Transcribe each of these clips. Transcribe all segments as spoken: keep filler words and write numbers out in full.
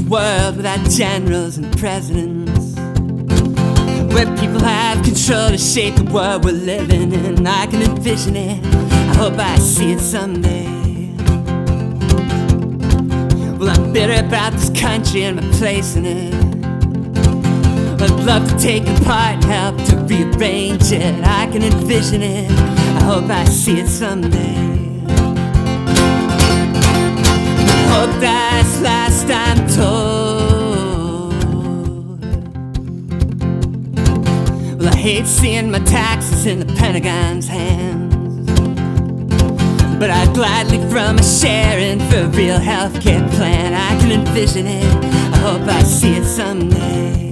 world without generals and presidents, where people have control to shape the world we're living in. I can envision it, I hope I see it someday. Well, I'm bitter about this country and my place in it. I'd love to take it apart and help to rearrange it. I can envision it, I hope I see it someday. I hope that's last I'm told. Well, I hate seeing my taxes in the Pentagon's hands, but I'd gladly throw my share in for a real healthcare plan. I can envision it, I hope I see it someday.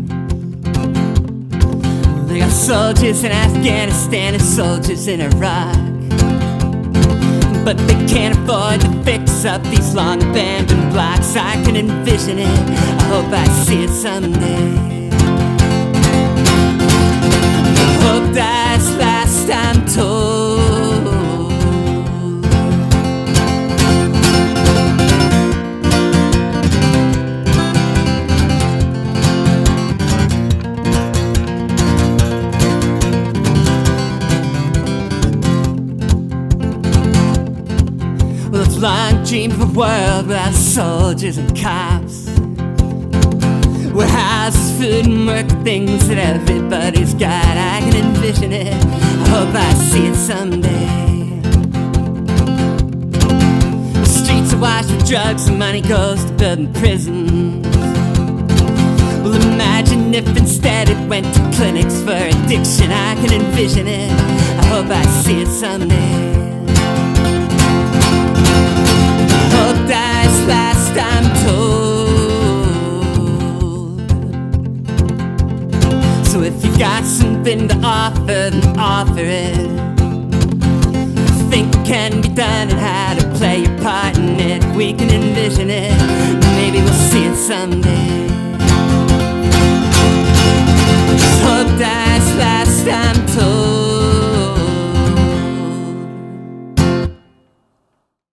They got soldiers in Afghanistan and soldiers in Iraq, but they can't afford to fix up these long abandoned blocks. I can envision it, I hope I see it someday. I hope that's last I'm told. Well, it's long dream of a world without soldiers and cops, where houses, food and work are things that everybody's got. I can envision it, I hope I see it someday. The streets are washed with drugs and money goes to building prisons. Well, imagine if instead it went to clinics for addiction. I can envision it, I hope I see it someday. That's last I'm told. So if you've got something to offer, then offer it. Think what can be done and how to play your part in it. We can envision it, maybe we'll see it someday. Just hope that's last I'm told.